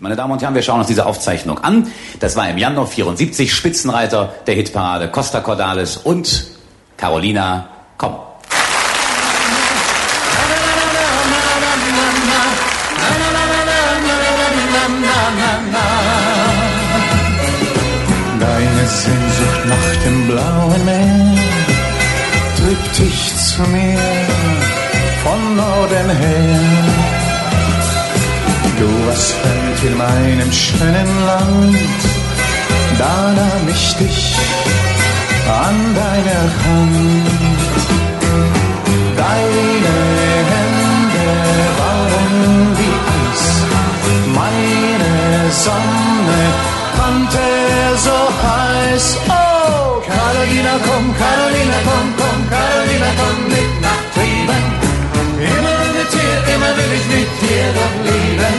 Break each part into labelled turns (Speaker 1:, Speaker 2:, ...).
Speaker 1: Meine Damen und Herren, wir schauen uns diese Aufzeichnung an. Das war im Januar 74, Spitzenreiter der Hitparade Costa Cordalis und Carolina, komm.
Speaker 2: Deine Sehnsucht nach dem blauen Meer trifft dich zu mir von Norden her. Du warst fremd in meinem schönen Land, da nahm ich dich an deine Hand. Deine Hände waren wie Eis, meine Sonne brannte so heiß. Oh, Carolina, komm, Carolina, komm, komm, Carolina, komm mit nach Trieben. Immer mit dir, immer will ich mit dir doch leben.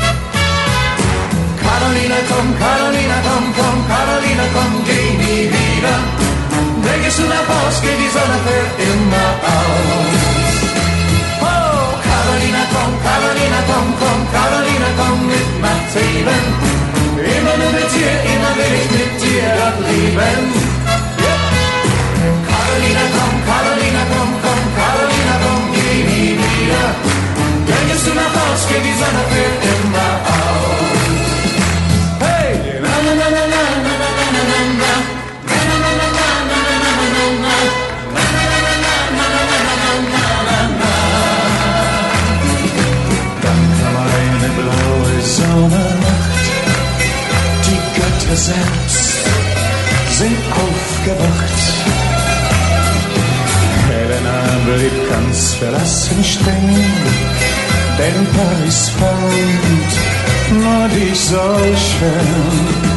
Speaker 2: Carolina, komm, Carolina, komm, komm, Carolina, komm, geh nie wieder. Gehst du nach Haus, geht die Sonne für immer aus. Oh, Carolina, komm, Carolina, komm, komm, Carolina, komm mit nach Trieben. Immer nur mit dir, immer will ich mit dir doch leben. Yeah. Carolina, komm, Carolina, komm, komm, Carolina, komm, geh nie wieder. Gehst du nach Haus, geht die Sonne für immer aus. Hey! Na, na, na, na, na, na, na, na, na, na. Dann kam eine blaue Sommernacht, die Götter selbst sind aufgewacht. Helena blieb ganz verlassen stehen, denn Paris fand nur dich so schön.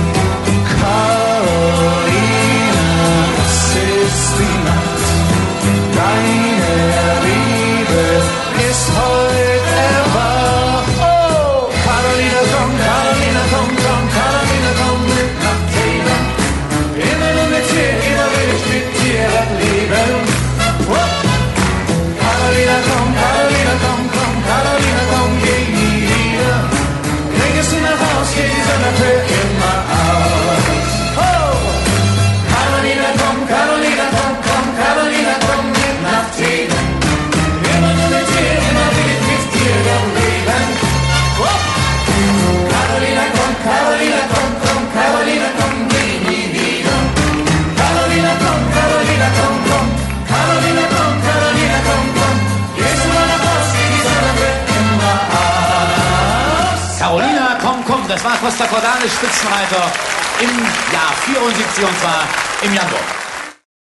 Speaker 2: Carolina, es ist die Nacht, deine Liebe ist heute erwacht. Oh, Carolina, komm, Carolina, komm, komm, Carolina, komm mit nach Trieben. Immer nur mit dir, immer will ich mit dir leben. Oh, Carolina, komm, Carolina, komm, komm, Carolina, komm, geh nie wieder. Gehst du nach Haus, geht die Sonne für immer aus. Carolina, komm, Carolina, komm, komm, Carolina, komm mit nach Trieben. Immer nur mit dir, immer will ich mit dir doch leben. Oh. Carolina, komm, Carolina, komm, komm, Carolina, komm, geh nie wieder. Carolina, komm, Carolina, komm, komm, Carolina, komm, Carolina, komm, komm. Gehst du mal nach Haus, geht die Sonne für immer aus.
Speaker 1: Carolina, komm, komm, das war Costa Cordalis, Spitzenreiter im Jahr 74 und zwar im Januar.